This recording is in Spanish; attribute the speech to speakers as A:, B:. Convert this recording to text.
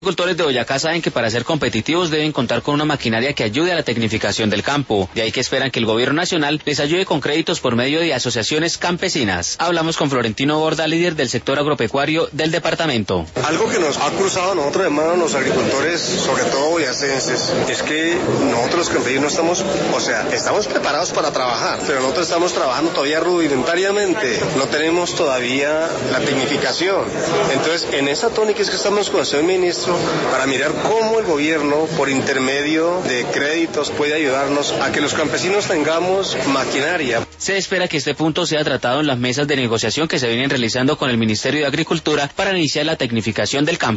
A: agricultores de Boyacá saben que para ser competitivos deben contar con una maquinaria que ayude a la tecnificación del campo. De ahí que esperan que el gobierno nacional les ayude con créditos por medio de asociaciones campesinas. Hablamos con Florentino Borda, líder del sector agropecuario del departamento.
B: Algo que nos ha cruzado a nosotros, hermanos, los agricultores, sobre todo boyacenses, es que nosotros los campesinos estamos preparados para trabajar, pero nosotros estamos trabajando todavía rudimentariamente, no tenemos todavía la tecnificación. Entonces, en esa tónica es que estamos con el señor ministro para mirar cómo el gobierno, por intermedio de créditos, puede ayudarnos a que los campesinos tengamos maquinaria.
A: Se espera que este punto sea tratado en las mesas de negociación que se vienen realizando con el Ministerio de Agricultura para iniciar la tecnificación del campo.